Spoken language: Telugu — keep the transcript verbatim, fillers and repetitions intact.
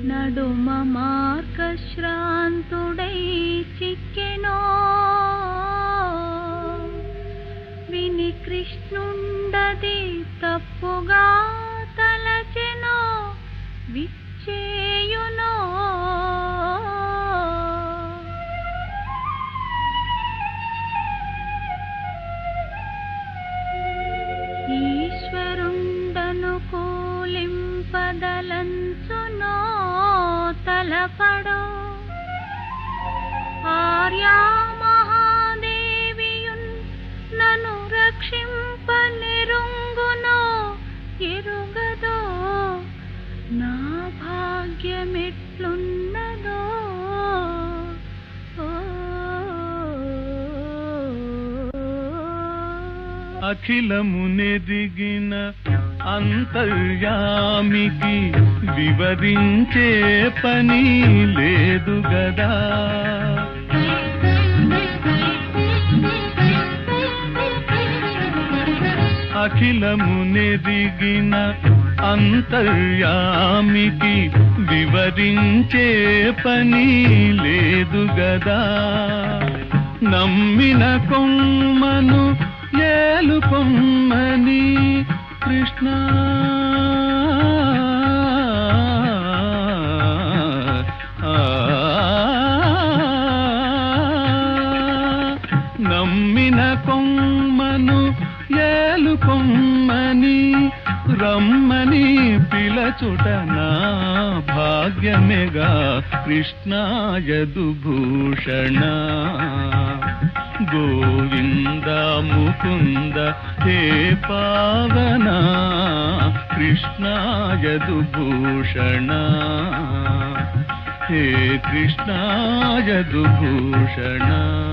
నడుమ మార్గశ్రాంతుడై చిక్కెనో విని కృష్ణుండది తప్పుగా తలచెనో విచ్చేయునో ఈశ్వరుండను కూలింపదలంచునో తలపడో ఆర్యా మహాదేవియున్ నను రక్షింపనిరుంగునో ఎరుగదో నా భాగ్యమెట్లున్నదో అఖిలమునెదిగిన అంతర్యామికి వివరించే పని లేదు గదా. అఖిలమునెదిగిన అంతర్యామికి వివరించే పని లేదు గదా. నమ్మిన కొమ్మను ఏలు కొమ్మని కృష్ణ నమ్మిన కొమ్మను ఏలు కొమ్మని రమ్మని పిలచుట నా భాగ్యమేగా కృష్ణ యదుభూషణ. గోవింద ముకుంద హే పావన కృష్ణ యదుభూషణ. హే కృష్ణ యదుభూషణ.